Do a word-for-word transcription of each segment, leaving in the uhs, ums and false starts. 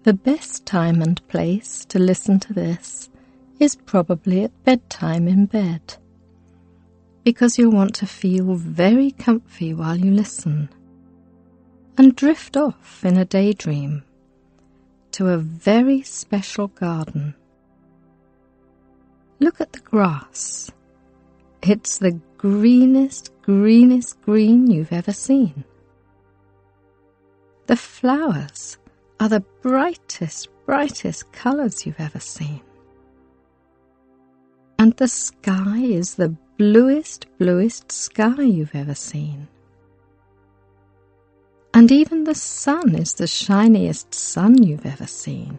The best time and place to listen to this is probably at bedtime in bed, because you'll want to feel very comfy while you listen and drift off in a daydream to a very special garden. Look at the grass. It's the greenest, greenest green you've ever seen. The flowers are the brightest, brightest colours you've ever seen. And the sky is the bluest, bluest sky you've ever seen. And even the sun is the shiniest sun you've ever seen.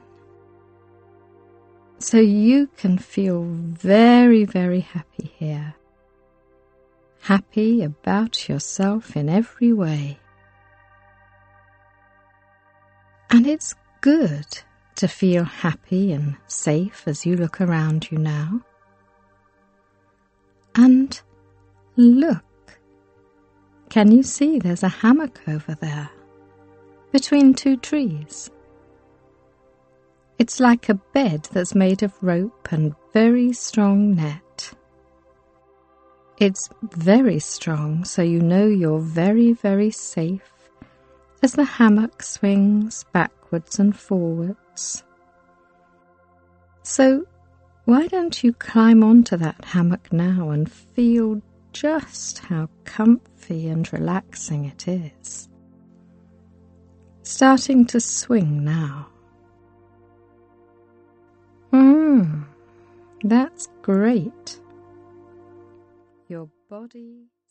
So you can feel very, very happy here. Happy about yourself in every way. And it's good to feel happy and safe as you look around you now. And look, can you see there's a hammock over there, between two trees? It's like a bed that's made of rope and very strong net. It's very strong, so you know you're very, very safe as the hammock swings backwards and forwards. So why don't you climb onto that hammock now and feel just how comfy and relaxing it is? Starting to swing now. Hmm, that's great. Your body